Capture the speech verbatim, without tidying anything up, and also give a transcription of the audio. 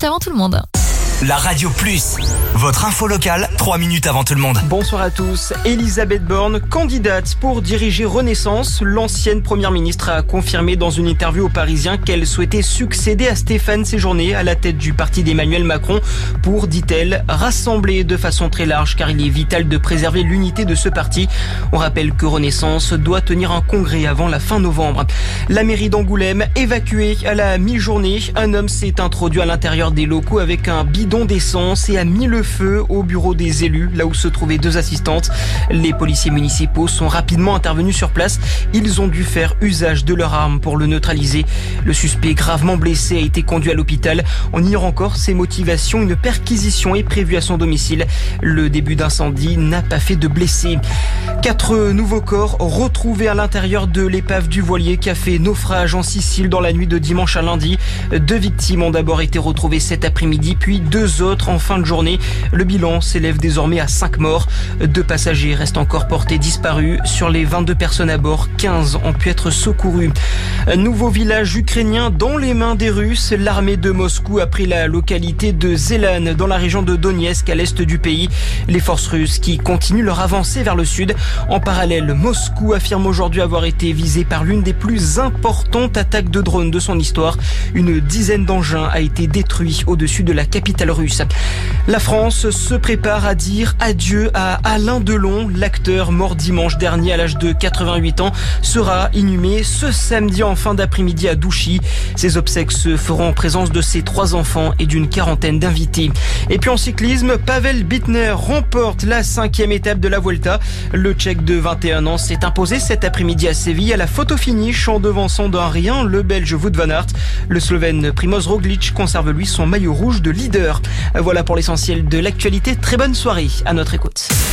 minutes avant tout le monde. La Radio Plus, votre info locale, trois minutes avant tout le monde. Bonsoir à tous. Elisabeth Borne, candidate pour diriger Renaissance. L'ancienne première ministre a confirmé dans une interview aux Parisiens qu'elle souhaitait succéder à Stéphane Séjourné à la tête du parti d'Emmanuel Macron pour, dit-elle, rassembler de façon très large car il est vital de préserver l'unité de ce parti. On rappelle que Renaissance doit tenir un congrès avant la fin novembre. La mairie d'Angoulême, évacuée à la mi-journée, un homme s'est introduit à l'intérieur des locaux avec un bidon d'essence et a mis le feu au bureau des élus, là où se trouvaient deux assistantes. Les policiers municipaux sont rapidement intervenus sur place. Ils ont dû faire usage de leurs armes pour le neutraliser. Le suspect gravement blessé a été conduit à l'hôpital. On ignore encore ses motivations. Une perquisition est prévue à son domicile. Le début d'incendie n'a pas fait de blessés. Quatre nouveaux corps retrouvés à l'intérieur de l'épave du voilier qui a fait naufrage en Sicile dans la nuit de dimanche à lundi. Deux victimes ont d'abord été retrouvées cet après-midi, puis deux autres en fin de journée. Le bilan s'élève désormais à cinq morts. Deux passagers restent encore portés disparus. Sur les vingt-deux personnes à bord, quinze ont pu être secourues. Un nouveau village ukrainien dans les mains des Russes. L'armée de Moscou a pris la localité de Zelan dans la région de Donetsk à l'est du pays. Les forces russes qui continuent leur avancée vers le sud. En parallèle, Moscou affirme aujourd'hui avoir été visé par l'une des plus importantes attaques de drones de son histoire. Une dizaine d'engins a été détruit au-dessus de la capitale russe. La France se prépare à dire adieu à Alain Delon. L'acteur mort dimanche dernier à l'âge de quatre-vingt-huit ans sera inhumé ce samedi en fin d'après-midi à Douchy. Ses obsèques se feront en présence de ses trois enfants et d'une quarantaine d'invités. Et puis en cyclisme, Pavel Bittner remporte la cinquième étape de la Vuelta. Le Tchèque de vingt et un ans s'est imposé cet après-midi à Séville à la photo finish en devançant d'un rien le Belge Wout van Aert. Le Slovène Primoz Roglic conserve lui son maillot rouge de leader. Voilà pour l'essentiel de l'actualité. Très bonne soirée à notre écoute.